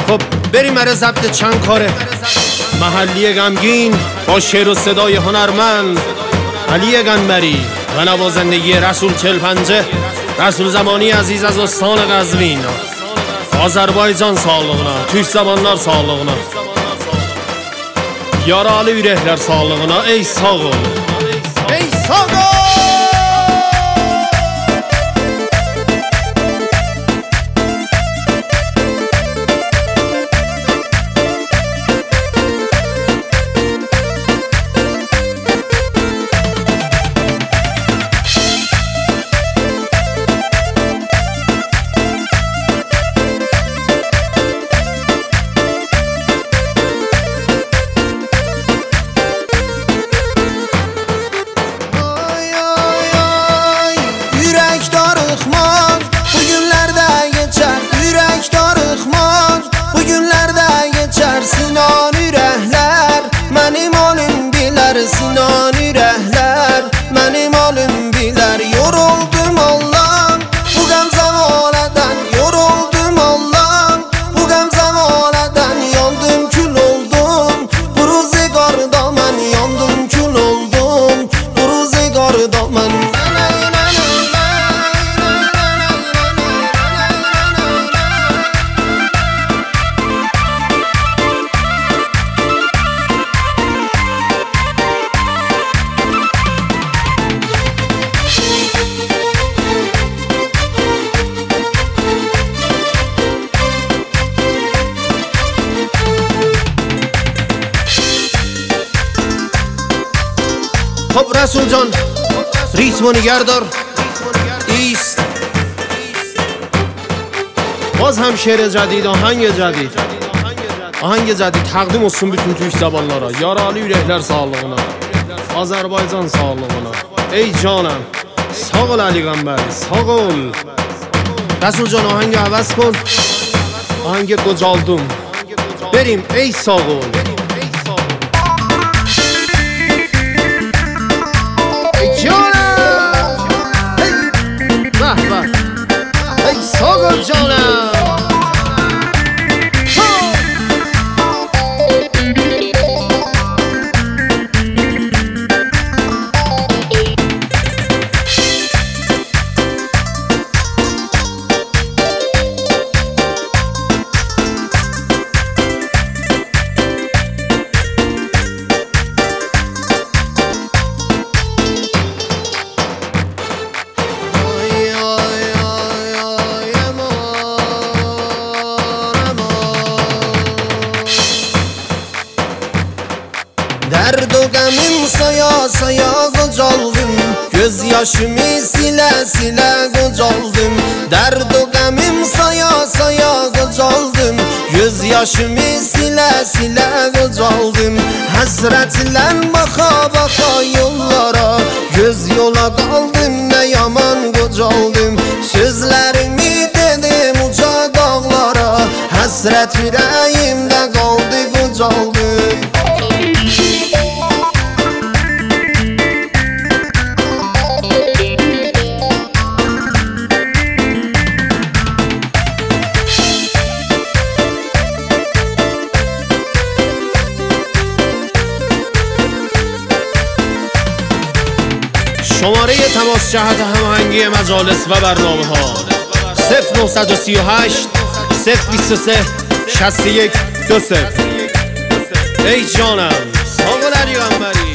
خب بریم برای ضبط چند کاره محلی غمگین با شعر و صدای هنرمند علی قنبری و نوازندگی رسول 45 رسول زمانی عزیز از استان قزوین. Azərbaycan sağlığına, Türk zamanlar sağlığına, yaralı ürəklər sağlığına. Ey sağ ol, ey sağ ol. Sinan ürəklər, mənim olim bilər. Sinan ürəklər, mənim olim bilər. Yoruldum Allah, bu qəm zəvalədən. Yoruldum Allah, bu qəm zəvalədən. Yandım, kül oldum, bu ruzigarda mən. Yandım, kül oldum, bu ruzigarda mən. خب رسول جان ریتمو نگه دار. ایست. باز هم شعر جدید، آهنگ جدید تقدیم olsun bütün Türk zamanlara, yaralı ürəklər sağlığına, Azərbaycan sağlığına. Ey canım, sağ ol Ali Qənbəri, sağ ol. Rəsul can ahəngi əvəz kن. Ahəngi qocaldım. Berim ey sağ ol. ای ساغر جانم. Dərd o qəmim saya saya qocaldım. Göz yaşımı silə silə qocaldım. Dərd o qəmim saya saya qocaldım. Göz yaşımı silə silə qocaldım. Həsrətlə baxa baxa yollara, göz yola qaldım, nə yaman qocaldım. Sözlərimi dedim uca dağlara, həsrət ürəyimdə qaldı qocaldım. شماره تماس جهت هماهنگی مجالس و برنامه ها 0938 023 61 20. ای جانم ساغر علی قنبری.